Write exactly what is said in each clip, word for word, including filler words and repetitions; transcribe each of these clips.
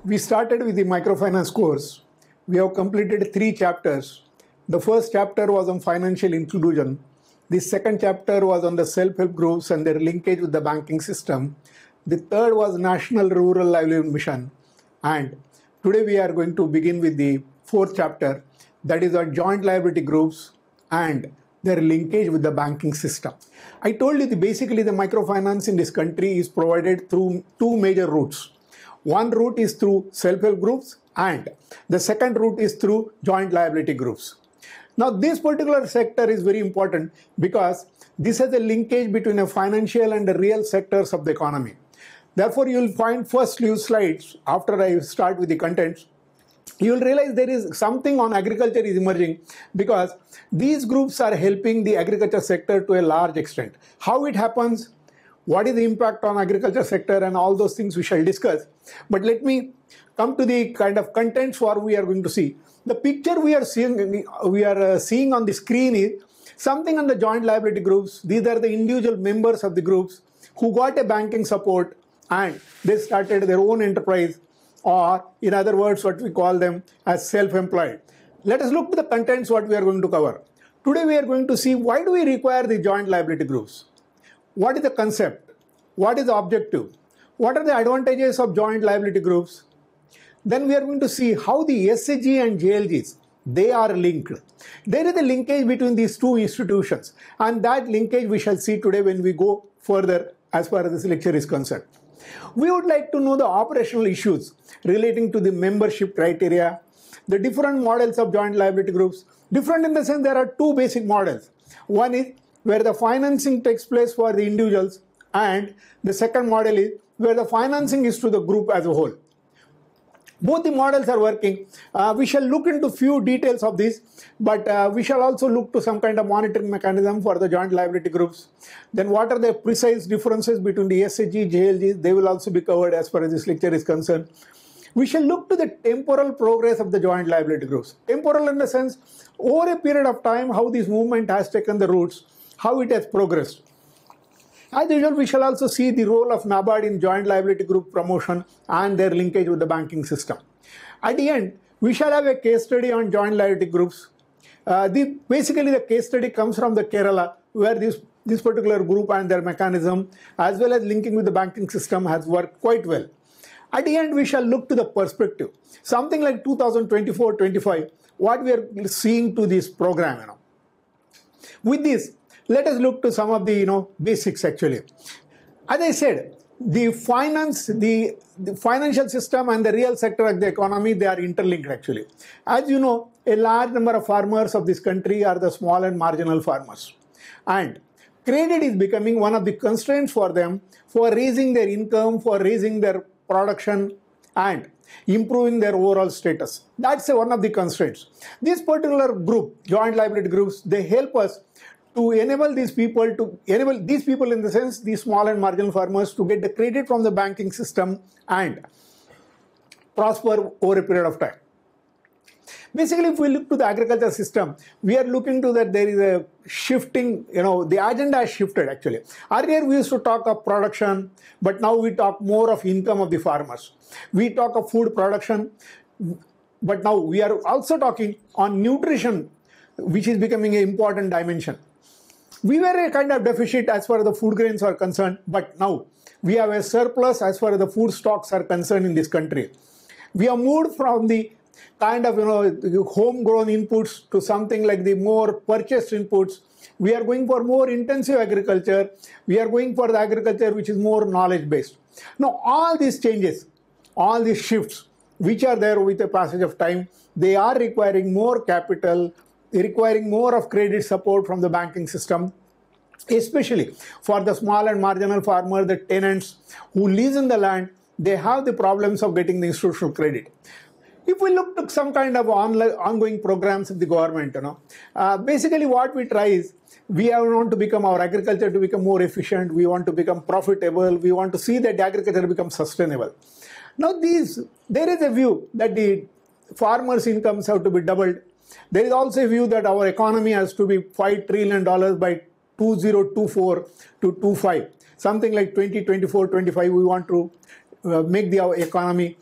We started with the microfinance course. We have completed three chapters. The first chapter was on financial inclusion. The second chapter was on the self-help groups and their linkage with the banking system. The third was National Rural Livelihood Mission. And today we are going to begin with the fourth chapter, that is on joint liability groups and their linkage with the banking system. I told you that basically the microfinance in this country is provided through two major routes. One route is through self-help groups and the second route is through joint liability groups. Now this particular sector is very important because this has a linkage between a financial and the real sectors of the economy. Therefore, you will find first few slides after I start with the contents. You will realize there is something on agriculture is emerging because these groups are helping the agriculture sector to a large extent. How it happens, what is the impact on agriculture sector, and all those things we shall discuss. But let me come to the kind of contents what we are going to see. The picture we are seeing, we are uh, seeing on the screen is something on the joint liability groups. These are the individual members of the groups who got a banking support and they started their own enterprise, or in other words, what we call them as self-employed. Let us look to the contents what we are going to cover. Today we are going to see why do we require the joint liability groups? What is the concept? What is the objective? What are the advantages of joint liability groups? Then we are going to see how the S H G and J L Gs, they are linked. There is a linkage between these two institutions, and that linkage we shall see today when we go further as far as this lecture is concerned. We would like to know the operational issues relating to the membership criteria, the different models of joint liability groups. Different in the sense there are two basic models. One is where the financing takes place for the individuals, and the second model is where the financing is to the group as a whole. Both the models are working. Uh, we shall look into few details of this, but uh, we shall also look to some kind of monitoring mechanism for the joint liability groups. Then what are the precise differences between the S H G, J L Gs? They will also be covered as far as this lecture is concerned. We shall look to the temporal progress of the joint liability groups. Temporal in the sense, over a period of time, how this movement has taken the roots, how it has progressed. As usual, we shall also see the role of NABARD in joint liability group promotion and their linkage with the banking system. At the end, we shall have a case study on joint liability groups. Uh, the, basically, the case study comes from the Kerala, where this, this particular group and their mechanism, as well as linking with the banking system, has worked quite well. At the end, we shall look to the perspective. Something like two thousand twenty-four twenty-five, what we are seeing to this program. You know. With this, let us look to some of the you know basics actually. As I said, the finance, the, the financial system and the real sector of the economy, they are interlinked actually. As you know, a large number of farmers of this country are the small and marginal farmers. And credit is becoming one of the constraints for them for raising their income, for raising their production and improving their overall status. That's one of the constraints. This particular group, joint liability groups, they help us to enable these people to enable these people in the sense these small and marginal farmers to get the credit from the banking system and prosper over a period of time. Basically, if we look to the agriculture system, we are looking to that there is a shifting, you know, the agenda has shifted actually. Earlier we used to talk of production, but now we talk more of income of the farmers. We talk of food production, but now we are also talking on nutrition, which is becoming an important dimension. We were a kind of deficit as far as the food grains are concerned, but now we have a surplus as far as the food stocks are concerned in this country. We have moved from the kind of you know homegrown inputs to something like the more purchased inputs. We are going for more intensive agriculture. We are going for the agriculture which is more knowledge based. Now all these changes, all these shifts which are there with the passage of time, they are requiring more capital, requiring more of credit support from the banking system, especially for the small and marginal farmer, the tenants who lease in the land. They have the problems of getting the institutional credit. If we look to some kind of online, ongoing programs of the government, you know, uh, basically what we try is we want to become our agriculture to become more efficient. We want to become profitable. We want to see that the agriculture becomes sustainable. Now, these there is a view that the farmers' incomes have to be doubled. There is also a view that our economy has to be five trillion dollars by two thousand twenty-four to twenty-five. Something like twenty twenty-four twenty-five, we want to uh, make the our economy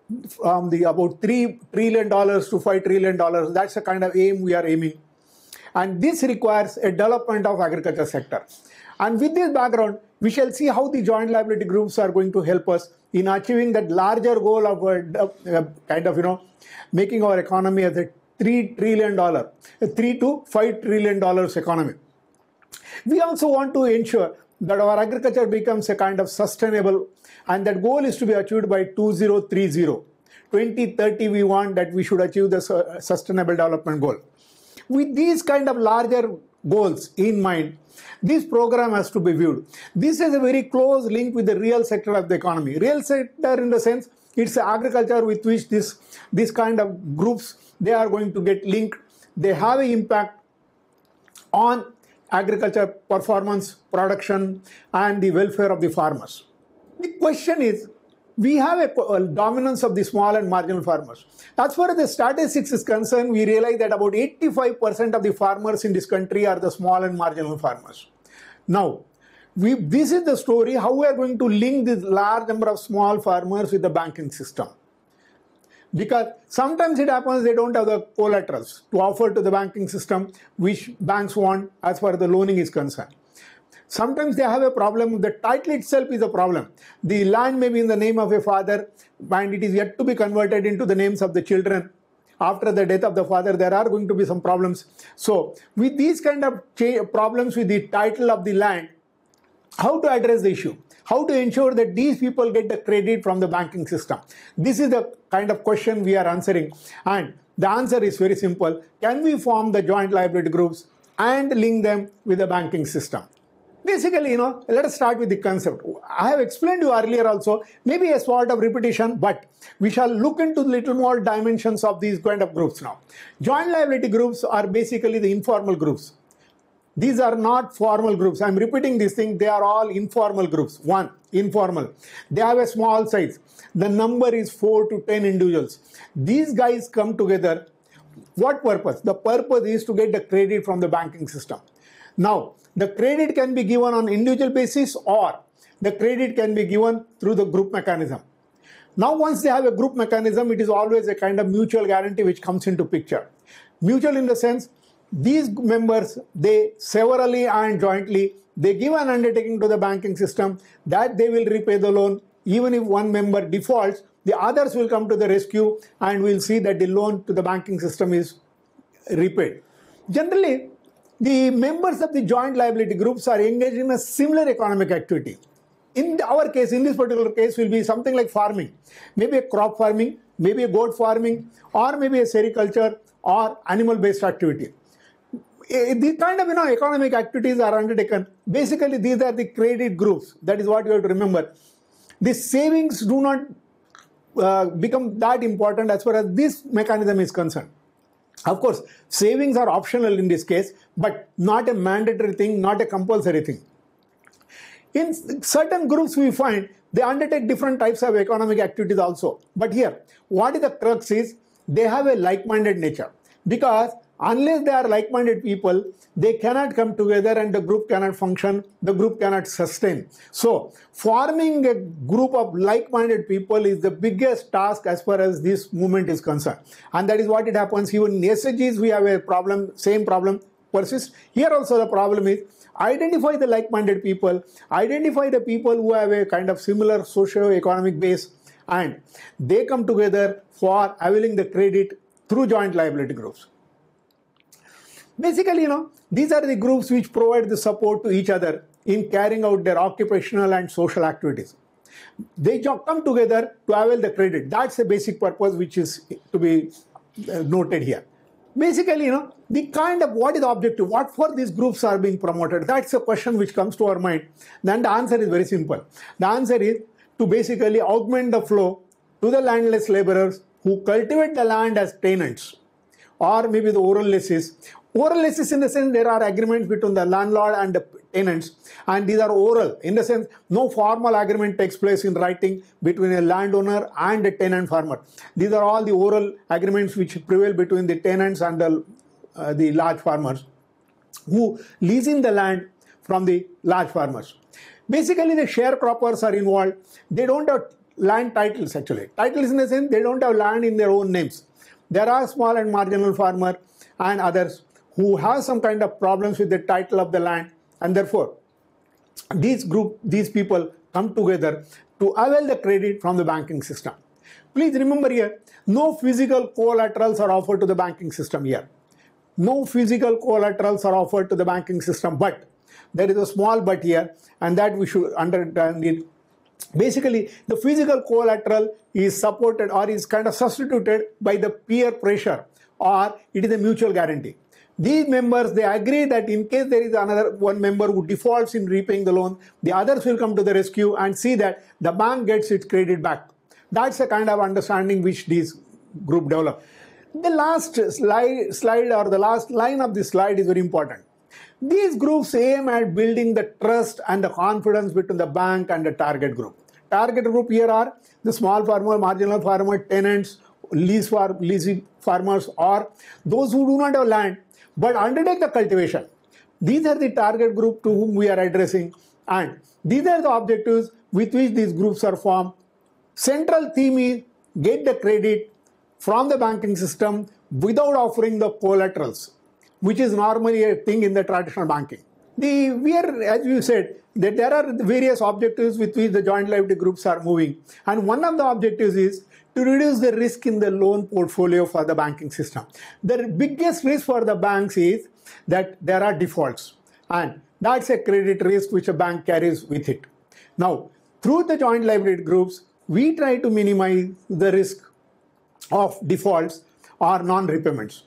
from the about three trillion dollars to five trillion dollars. That's the kind of aim we are aiming. And this requires a development of agriculture sector. And with this background, we shall see how the joint liability groups are going to help us in achieving that larger goal of uh, uh, kind of, you know, making our economy as a three trillion dollars, a three to five trillion dollars economy. We also want to ensure that our agriculture becomes a kind of sustainable, and that goal is to be achieved by two thousand thirty. twenty thirty, we want that we should achieve the sustainable development goal. With these kind of larger goals in mind, this program has to be viewed. This is a very close link with the real sector of the economy. Real sector in the sense, it's agriculture with which this, this kind of groups, they are going to get linked. They have an impact on agriculture performance, production, and the welfare of the farmers. The question is, we have a, a dominance of the small and marginal farmers. As far as the statistics is concerned, we realize that about eighty-five percent of the farmers in this country are the small and marginal farmers. Now, we, this is the story how we are going to link this large number of small farmers with the banking system. Because sometimes it happens they don't have the collaterals to offer to the banking system which banks want as far as the loaning is concerned. Sometimes they have a problem, the title itself is a problem. The land may be in the name of a father and it is yet to be converted into the names of the children. After the death of the father, there are going to be some problems. So with these kind of problems with the title of the land, how to address the issue? How to ensure that these people get the credit from the banking system? This is the kind of question we are answering. And the answer is very simple. Can we form the joint liability groups and link them with the banking system? Basically, you know, let us start with the concept. I have explained to you earlier also, maybe a sort of repetition, but we shall look into little more dimensions of these kind of groups now. Joint liability groups are basically the informal groups. These are not formal groups. I'm repeating this thing. They are all informal groups. One, informal. They have a small size. The number is four to ten individuals. These guys come together. What purpose? The purpose is to get the credit from the banking system. Now, the credit can be given on individual basis or the credit can be given through the group mechanism. Now, once they have a group mechanism, it is always a kind of mutual guarantee which comes into picture. Mutual in the sense, these members, they severally and jointly, they give an undertaking to the banking system that they will repay the loan. Even if one member defaults, the others will come to the rescue and will see that the loan to the banking system is repaid. Generally, the members of the joint liability groups are engaged in a similar economic activity. In our case, in this particular case, will be something like farming. Maybe a crop farming, maybe a goat farming, or maybe a sericulture or animal-based activity. These kind of, you know, economic activities are undertaken. Basically, these are the credit groups. That is what you have to remember. The savings do not uh, become that important as far as this mechanism is concerned. Of course, savings are optional in this case, but not a mandatory thing, not a compulsory thing. In certain groups, we find they undertake different types of economic activities also. But here, what is the crux is, they have a like-minded nature. Because unless they are like-minded people, they cannot come together and the group cannot function, the group cannot sustain. So, forming a group of like-minded people is the biggest task as far as this movement is concerned. And that is what it happens. Even in S H Gs, we have a problem, same problem persists. Here also the problem is, identify the like-minded people, identify the people who have a kind of similar socio-economic base, and they come together for availing the credit through joint liability groups. Basically, you know, these are the groups which provide the support to each other in carrying out their occupational and social activities. They come together to avail the credit. That's the basic purpose which is to be noted here. Basically, you know, the kind of what is the objective, what for these groups are being promoted, that's a question which comes to our mind. Then the answer is very simple. The answer is to basically augment the flow to the landless laborers who cultivate the land as tenants, or maybe the oral lessees. Oral lessees in the sense there are agreements between the landlord and the tenants, and these are oral in the sense no formal agreement takes place in writing between a landowner and a tenant farmer. These are all the oral agreements which prevail between the tenants and the, uh, the large farmers who leasing the land from the large farmers. Basically, the sharecroppers are involved. They don't have land titles actually. Titles in the sense they don't have land in their own names. There are small and marginal farmer and others who have some kind of problems with the title of the land, and therefore these group, these people come together to avail the credit from the banking system. Please remember here, no physical collaterals are offered to the banking system here. No physical collaterals are offered to the banking system, but there is a small but here, and that we should understand it. Basically, the physical collateral is supported or is kind of substituted by the peer pressure, or it is a mutual guarantee. These members, they agree that in case there is another one member who defaults in repaying the loan, the others will come to the rescue and see that the bank gets its credit back. That's the kind of understanding which these group develop. The last slide, slide or the last line of this slide is very important. These groups aim at building the trust and the confidence between the bank and the target group. Target group here are the small farmer, marginal farmer, tenants, lease for leasing farmers, or those who do not have land but undertake the cultivation. These are the target group to whom we are addressing, and these are the objectives with which these groups are formed. Central theme is get the credit from the banking system without offering the collaterals, which is normally a thing in the traditional banking. The, we are, as you said, that there are various objectives with which the joint liability groups are moving, and one of the objectives is to reduce the risk in the loan portfolio for the banking system. The biggest risk for the banks is that there are defaults, and that's a credit risk which a bank carries with it. Now, through the joint liability groups, we try to minimize the risk of defaults or non-repayments.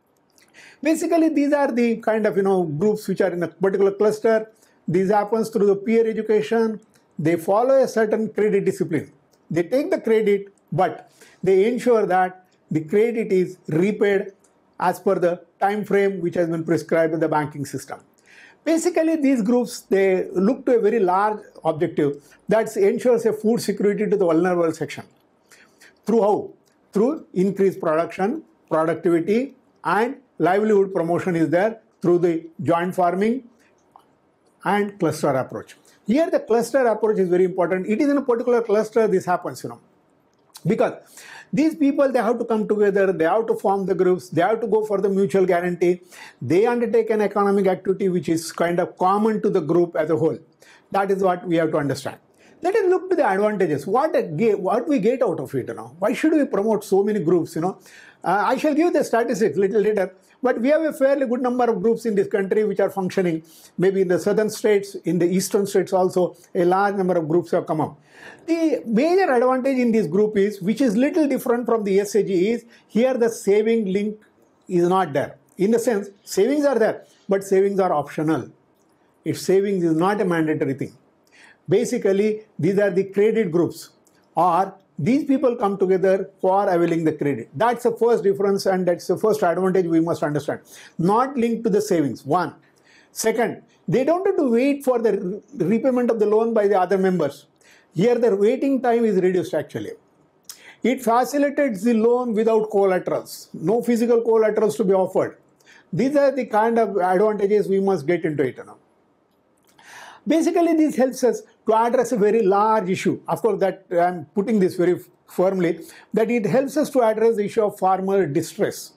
Basically, these are the kind of, you know, groups which are in a particular cluster. This happens through the peer education. They follow a certain credit discipline. They take the credit, but they ensure that the credit is repaid as per the time frame which has been prescribed in the banking system. Basically, these groups, they look to a very large objective that ensures a food security to the vulnerable section. Through how? Through increased production, productivity, and livelihood promotion is there through the joint farming and cluster approach. Here the cluster approach is very important. It is in a particular cluster this happens, you know, because these people, they have to come together, they have to form the groups, they have to go for the mutual guarantee, they undertake an economic activity which is kind of common to the group as a whole. That is what we have to understand. Let us look to the advantages. What, a, what we get out of it, you know. Why should we promote so many groups, you know? Uh, I shall give the statistics little later, but we have a fairly good number of groups in this country which are functioning. Maybe in the southern states, in the eastern states also, a large number of groups have come up. The major advantage in this group is, which is little different from the S A G, is here the saving link is not there. In the sense, savings are there, but savings are optional. If savings is not a mandatory thing. Basically, these are the credit groups, or these people come together for availing the credit. That's the first difference, and that's the first advantage we must understand. Not linked to the savings, one. Second, they don't have to wait for the repayment of the loan by the other members. Here the waiting time is reduced actually. It facilitates the loan without collaterals. No physical collaterals to be offered. These are the kind of advantages we must get into it now. Basically, this helps us to address a very large issue. Of course, that I am putting this very firmly, that it helps us to address the issue of farmer distress.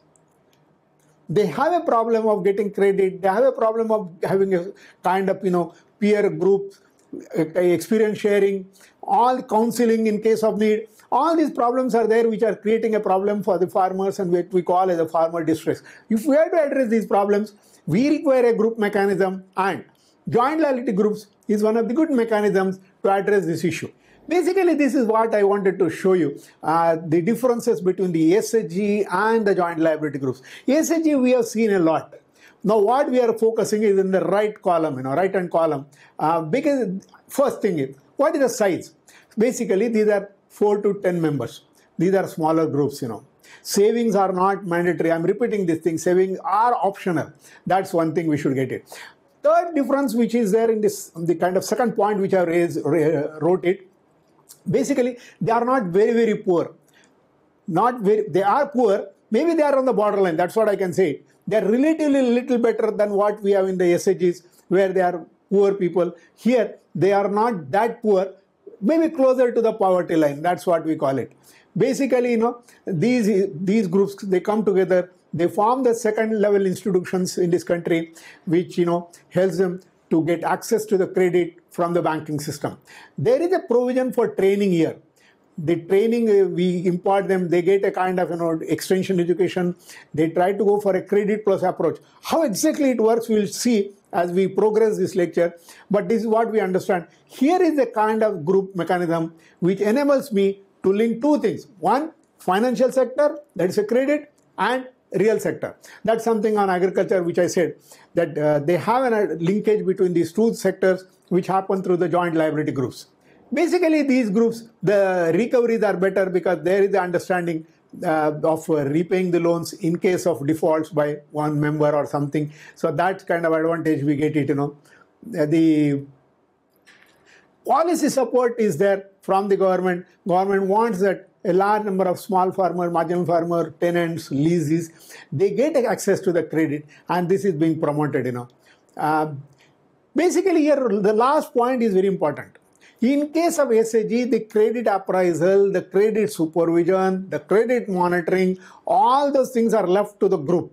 They have a problem of getting credit. They have a problem of having a kind of, you know, peer group, experience sharing, all counseling in case of need. All these problems are there which are creating a problem for the farmers and what we call as a farmer distress. If we have to address these problems, we require a group mechanism, and joint liability groups is one of the good mechanisms to address this issue. Basically, this is what I wanted to show you, uh, the differences between the S H G and the joint liability groups. S H G we have seen a lot. Now what we are focusing is in the right column, you know, right hand column. Uh, because first thing is, what is the size? Basically, these are four to ten members. These are smaller groups, you know. Savings are not mandatory. I'm repeating this thing. Savings are optional. That's one thing we should get it. Third difference which is there in this, the kind of second point which I raised, wrote it, basically they are not very, very poor. Not very, they are poor, maybe they are on the borderline, that's what I can say. They are relatively little better than what we have in the S H Gs where they are poor people. Here, they are not that poor. maybe closer to the poverty line. That's what we call it. Basically, you know, these, these groups, they come together, they form the second level institutions in this country, which, you know, helps them to get access to the credit from the banking system. There is a provision for training here. The training, uh, we impart them, they get a kind of, you know, extension education. They try to go for a credit plus approach. How exactly it works, we'll see as we progress this lecture. But this is what we understand. Here is a kind of group mechanism which enables me to link two things. One, financial sector, that is a credit, and real sector. That's something on agriculture which I said, that uh, they have a linkage between these two sectors which happen through the joint liability groups. Basically, these groups, the recoveries are better because there is the understanding uh, of uh, repaying the loans in case of defaults by one member or something. So that kind of advantage we get it, you know. Uh, the policy support is there from the government. Government wants that a large number of small farmer, marginal farmer, tenants, leases, they get access to the credit, and this is being promoted, you know. Uh, basically here, the last point is very important. In case of S H G, the credit appraisal, the credit supervision, the credit monitoring, all those things are left to the group.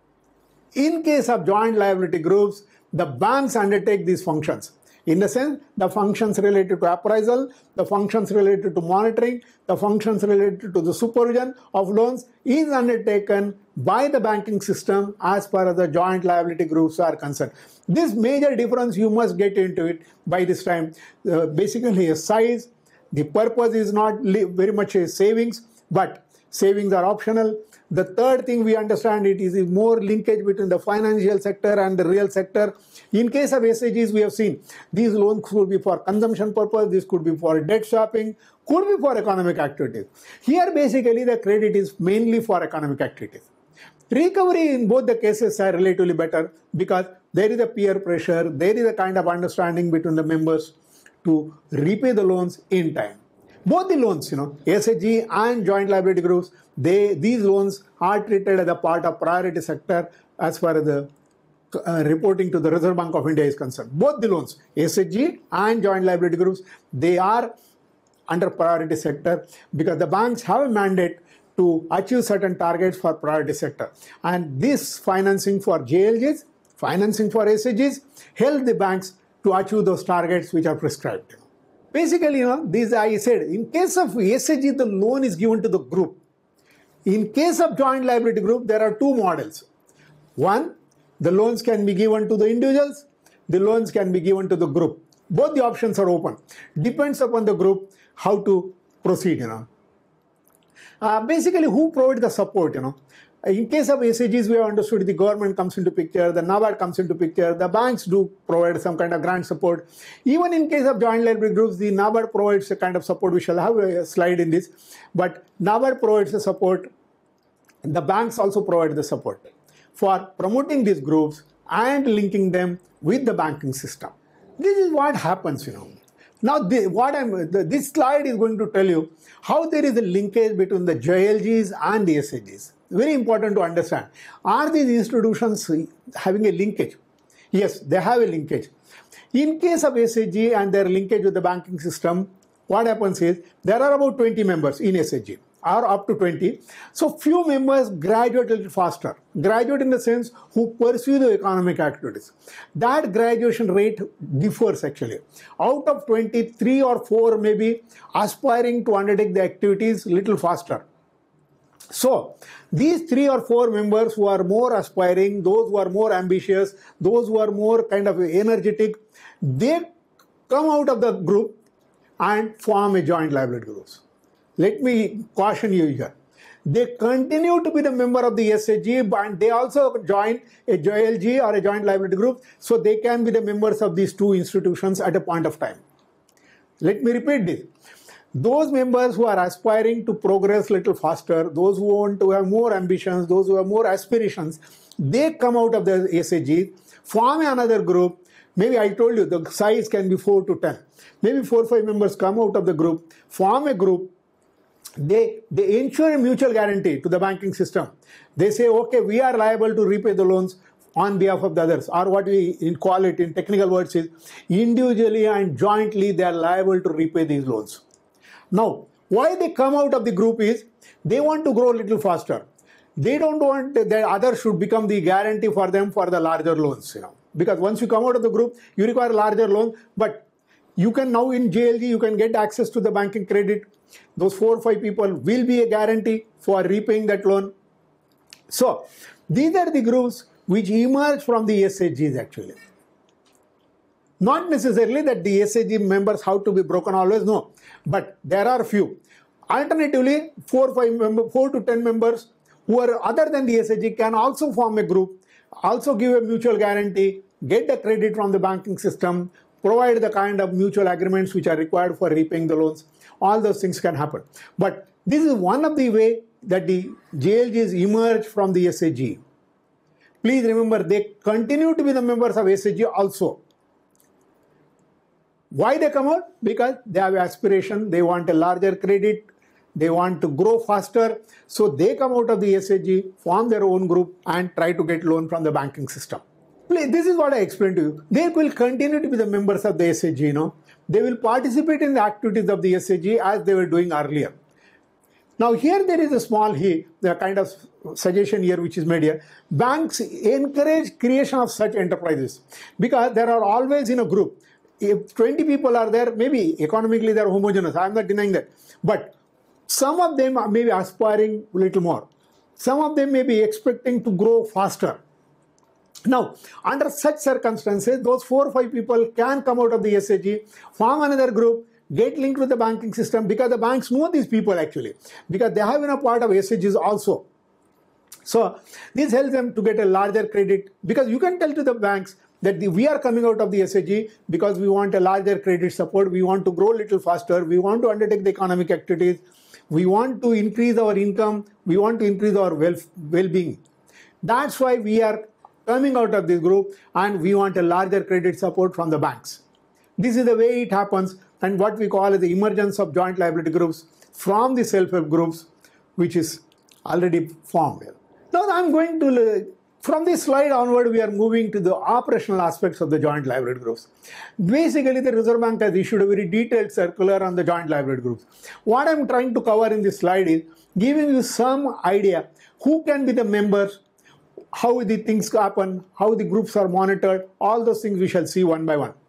In case of joint liability groups, the banks undertake these functions. In the sense, the functions related to appraisal, the functions related to monitoring, the functions related to the supervision of loans is undertaken by the banking system as far as the joint liability groups are concerned. This major difference you must get into it by this time. Uh, basically a size, the purpose is not very much a savings, but savings are optional. The third thing we understand it is more linkage between the financial sector and the real sector. In case of S H Gs, we have seen these loans could be for consumption purpose, this could be for debt swapping, could be for economic activities. Here basically the credit is mainly for economic activities. Recovery in both the cases are relatively better because there is a peer pressure, there is a kind of understanding between the members to repay the loans in time. Both the loans, you know, S H G and joint liability groups, they these loans are treated as a part of priority sector as far as the uh, reporting to the Reserve Bank of India is concerned. Both the loans, S H G and joint liability groups, they are under priority sector because the banks have a mandate to achieve certain targets for priority sector. And this financing for J L Gs, financing for S H Gs, help the banks to achieve those targets which are prescribed. Basically, you know, these I said, in case of S H G, the loan is given to the group. In case of joint liability group, there are two models. One, the loans can be given to the individuals, the loans can be given to the group. Both the options are open. Depends upon the group how to proceed, you know. Uh, basically, who provides the support, you know. In case of S H Gs, we have understood the government comes into picture, the NABARD comes into picture, the banks do provide some kind of grant support. Even in case of joint liability groups, the NABARD provides a kind of support. We shall have a slide in this. But NABARD provides the support. The banks also provide the support for promoting these groups and linking them with the banking system. This is what happens, you know. Now, the, what I'm, the, this slide is going to tell you how there is a linkage between the J L Gs and the S H Gs. Very important to understand. Are these institutions having a linkage? Yes, they have a linkage. In case of S H G and their linkage with the banking system, what happens is there are about twenty members in S H G, or up to twenty. So few members graduate a little faster. Graduate in the sense who pursue the economic activities. That graduation rate differs actually. Out of twenty, three or four may be aspiring to undertake the activities little faster. So these three or four members who are more aspiring, those who are more ambitious, those who are more kind of energetic, they come out of the group and form a joint liability group. Let me caution you here. They continue to be the member of the S H G, but they also join a J L G or a joint liability group, so they can be the members of these two institutions at a point of time. Let me repeat this. Those members who are aspiring to progress a little faster, those who want to have more ambitions, those who have more aspirations, they come out of the S H G, form another group. Maybe I told you the size can be four to ten. Maybe four or five members come out of the group, form a group. They, they ensure a mutual guarantee to the banking system. They say, okay, we are liable to repay the loans on behalf of the others, or what we call it in technical words is individually and jointly they are liable to repay these loans. Now, why they come out of the group is they want to grow a little faster. They don't want that others should become the guarantee for them for the larger loans, you know. Because once you come out of the group, you require larger loan, but you can now in J L G, you can get access to the banking credit. Those four or five people will be a guarantee for repaying that loan. So, these are the groups which emerge from the S H Gs actually. Not necessarily that the S H G members have to be broken always, no. But there are few. Alternatively, four, five member, four to ten members who are other than the S H G can also form a group, also give a mutual guarantee, get the credit from the banking system, provide the kind of mutual agreements which are required for repaying the loans. All those things can happen. But this is one of the way that the J L Gs emerge from the S H G. Please remember, they continue to be the members of S H G also. Why they come out? Because they have aspiration, they want a larger credit, they want to grow faster. So they come out of the S H G, form their own group and try to get loan from the banking system. This is what I explained to you. They will continue to be the members of the S H G, you know. They will participate in the activities of the S H G as they were doing earlier. Now here there is a small he, the kind of suggestion here which is made here. Banks encourage creation of such enterprises because there are always in a group. If twenty people are there, maybe economically they are homogeneous. I am not denying that. But some of them may be aspiring a little more. Some of them may be expecting to grow faster. Now, under such circumstances, those four or five people can come out of the S H G, form another group, get linked with the banking system because the banks know these people actually, because they have been a part of S H Gs also. So, this helps them to get a larger credit because you can tell to the banks that the, we are coming out of the S H G because we want a larger credit support, we want to grow a little faster, we want to undertake the economic activities, we want to increase our income, we want to increase our wealth, well-being. That's why we are coming out of this group and we want a larger credit support from the banks. This is the way it happens and what we call as the emergence of joint liability groups from the self-help groups which is already formed. Now I'm going to, from this slide onward, we are moving to the operational aspects of the joint liability groups. Basically, the Reserve Bank has issued a very detailed circular on the joint liability groups. What I'm trying to cover in this slide is giving you some idea who can be the members, how the things happen, how the groups are monitored, all those things we shall see one by one.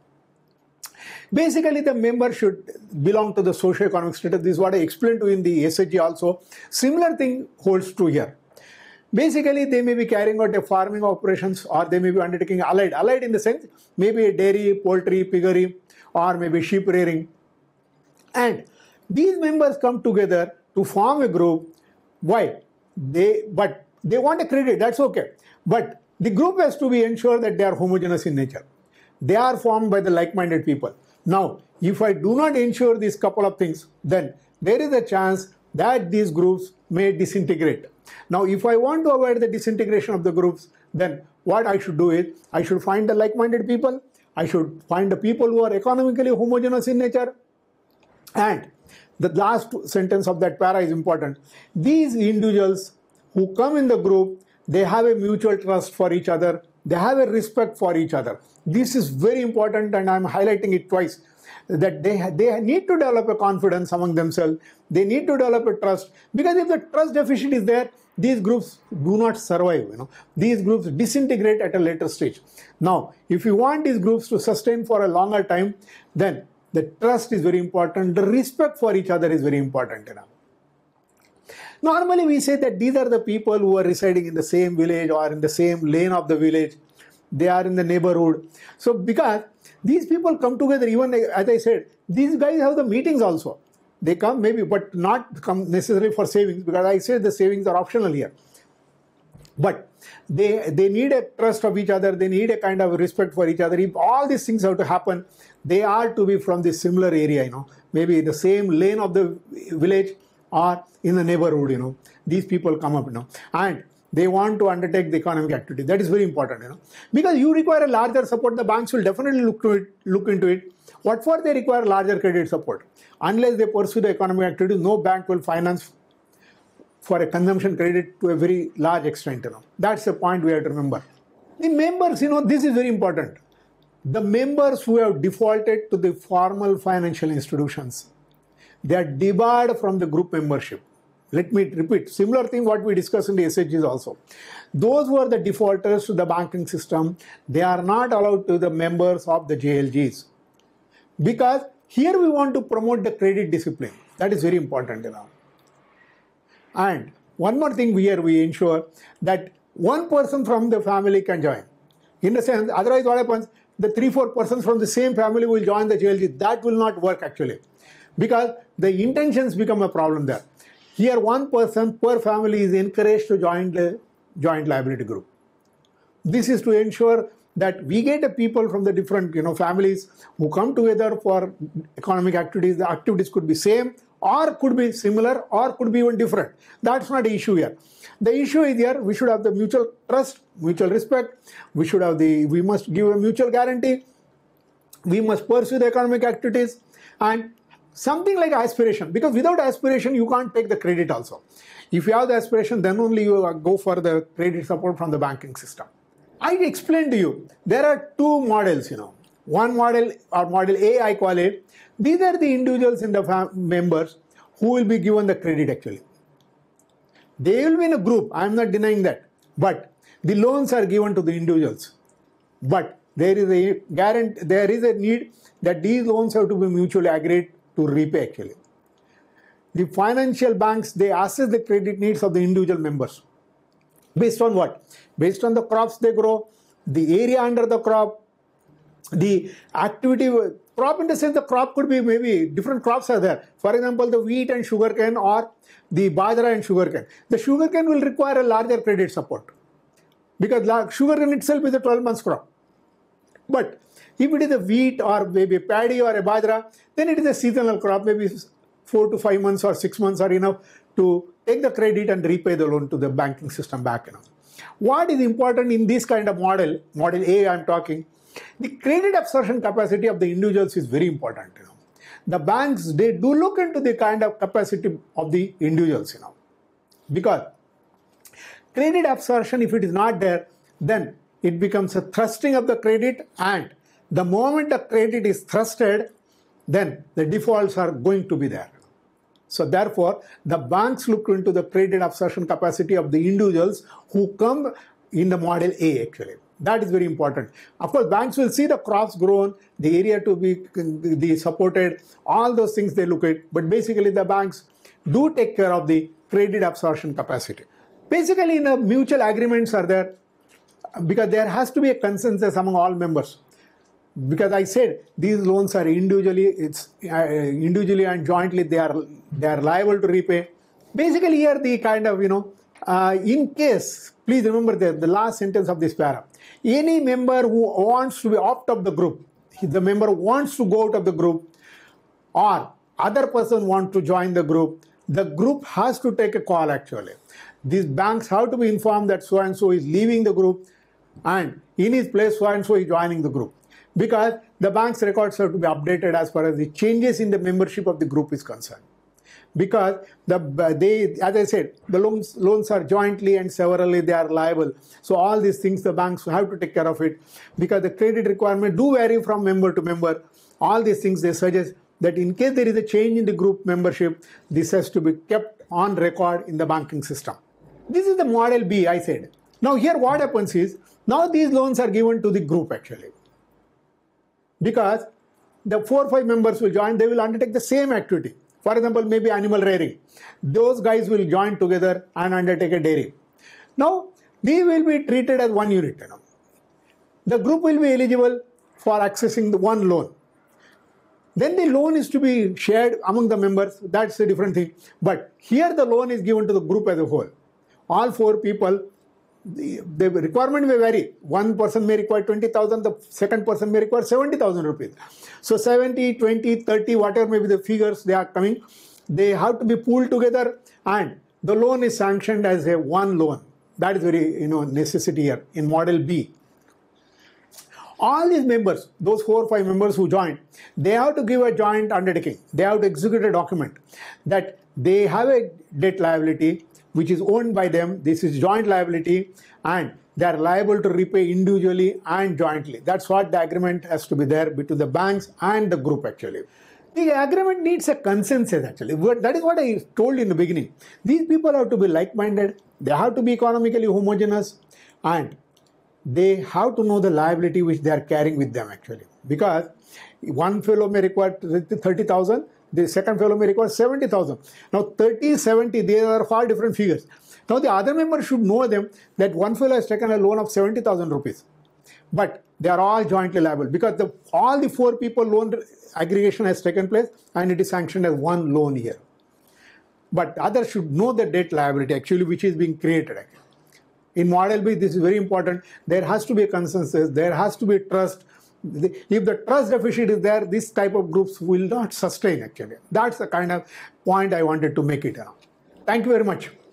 Basically, the member should belong to the socio-economic status. This is what I explained to you in the S H G also. Similar thing holds true here. Basically, they may be carrying out a farming operations or they may be undertaking allied. Allied in the sense, maybe a dairy, poultry, piggery, or maybe sheep rearing. And these members come together to form a group. Why? They, but they want a credit, that's okay. But the group has to be ensured that they are homogeneous in nature. They are formed by the like-minded people. Now, if I do not ensure these couple of things, then there is a chance that these groups may disintegrate. Now, if I want to avoid the disintegration of the groups, then what I should do is, I should find the like-minded people, I should find the people who are economically homogeneous in nature, and the last sentence of that para is important. These individuals who come in the group, they have a mutual trust for each other, they have a respect for each other. This is very important and I'm highlighting it twice, that they, they need to develop a confidence among themselves, they need to develop a trust, because if the trust deficit is there, these groups do not survive, you know. These groups disintegrate at a later stage. Now, if you want these groups to sustain for a longer time, then the trust is very important, the respect for each other is very important, you know. Normally we say that these are the people who are residing in the same village or in the same lane of the village. They are in the neighborhood. So because these people come together, even as I said, these guys have the meetings also. They come maybe, but not come necessarily for savings, because I said the savings are optional here. But they, they need a trust of each other, they need a kind of respect for each other. If all these things have to happen, they are to be from the similar area, you know, maybe the same lane of the village or in the neighborhood, you know. These people come up, you know, and they want to undertake the economic activity. That is very important, you know, because you require a larger support. The banks will definitely look to it, look into it. What for they require larger credit support? Unless they pursue the economic activity, no bank will finance for a consumption credit to a very large extent, you know. That's the point we have to remember. The members, you know, this is very important. The members who have defaulted to the formal financial institutions, they are debarred from the group membership. Let me repeat, similar thing what we discussed in the S H Gs also. Those who are the defaulters to the banking system, they are not allowed to the members of the J L Gs. Because here we want to promote the credit discipline. That is very important, you know. And one more thing here we ensure that one person from the family can join. In the sense, otherwise what happens, the three, four persons from the same family will join the J L G. That will not work actually. Because the intentions become a problem there. Here one person per family is encouraged to join the joint liability group. This is to ensure that we get the people from the different you know, families who come together for economic activities. The activities could be same or could be similar or could be even different. That's not the issue here. The issue is here we should have the mutual trust, mutual respect. We should have the, we must give a mutual guarantee. We must pursue the economic activities and something like aspiration, because without aspiration, you can't take the credit also. If you have the aspiration, then only you go for the credit support from the banking system. I explained to you, there are two models, you know. One model, or model A, I call it, these are the individuals in the members who will be given the credit actually. They will be in a group, I am not denying that. But the loans are given to the individuals. But there is a guarantee, there is a need that these loans have to be mutually agreed to repay actually. The financial banks, they assess the credit needs of the individual members. Based on what? Based on the crops they grow, the area under the crop, the activity, crop in the sense the crop could be maybe different crops are there. For example, the wheat and sugarcane or the bajra and sugarcane. The sugarcane will require a larger credit support because sugarcane itself is a twelve months crop. But if it is a wheat or maybe a paddy or a bajra, then it is a seasonal crop, maybe four to five months or six months are enough to take the credit and repay the loan to the banking system back. You know. What is important in this kind of model, model A I am talking, the credit absorption capacity of the individuals is very important. You know. The banks, they do look into the kind of capacity of the individuals, you know, because credit absorption, if it is not there, then it becomes a thrusting of the credit, and the moment the credit is thrusted, then the defaults are going to be there. So therefore, the banks look into the credit absorption capacity of the individuals who come in the model A actually. That is very important. Of course, banks will see the crops grown, the area to be the supported, all those things they look at. But basically, the banks do take care of the credit absorption capacity. Basically, in a mutual agreements are there because there has to be a consensus among all members. Because I said these loans are individually, it's uh, individually and jointly they are they are liable to repay. Basically, here the kind of you know, uh, in case, please remember the the last sentence of this para. Any member who wants to be opt of the group, the member wants to go out of the group, or other person wants to join the group, the group has to take a call actually. These banks have to be informed that so and so is leaving the group, and in his place so and so is joining the group. Because the bank's records have to be updated as far as the changes in the membership of the group is concerned. Because the they, as I said, the loans loans are jointly and severally they are liable. So all these things the banks have to take care of it. Because the credit requirement do vary from member to member. All these things they suggest that in case there is a change in the group membership, this has to be kept on record in the banking system. This is the model B, I said. Now here what happens is, now these loans are given to the group actually. Because the four or five members will join, they will undertake the same activity. For example, maybe animal rearing. Those guys will join together and undertake a dairy. Now, they will be treated as one unit. You know. The group will be eligible for accessing the one loan. Then the loan is to be shared among the members. That's a different thing. But here the loan is given to the group as a whole. All four people, the, the requirement may vary. One person may require twenty thousand, the second person may require seventy thousand rupees. So seventy, twenty, thirty, whatever may be the figures they are coming, they have to be pooled together and the loan is sanctioned as a one loan. That is very, you know, necessity here in model B. All these members, those four or five members who joined, they have to give a joint undertaking. They have to execute a document that they have a debt liability which is owned by them. This is joint liability, and they are liable to repay individually and jointly. That's what the agreement has to be there between the banks and the group actually. The agreement needs a consensus actually. That is what I told in the beginning. These people have to be like-minded, they have to be economically homogeneous, and they have to know the liability which they are carrying with them actually. Because one fellow may require thirty thousand, the second fellow may require seventy thousand. Now thirty, seventy, they are far different figures. Now the other member should know them that one fellow has taken a loan of seventy thousand rupees. But they are all jointly liable because the, all the four people loan aggregation has taken place and it is sanctioned as one loan here. But others should know the debt liability actually which is being created. In Model B, this is very important. There has to be a consensus. There has to be trust. If the trust deficit is there, this type of groups will not sustain actually. That's the kind of point I wanted to make it around. Thank you very much.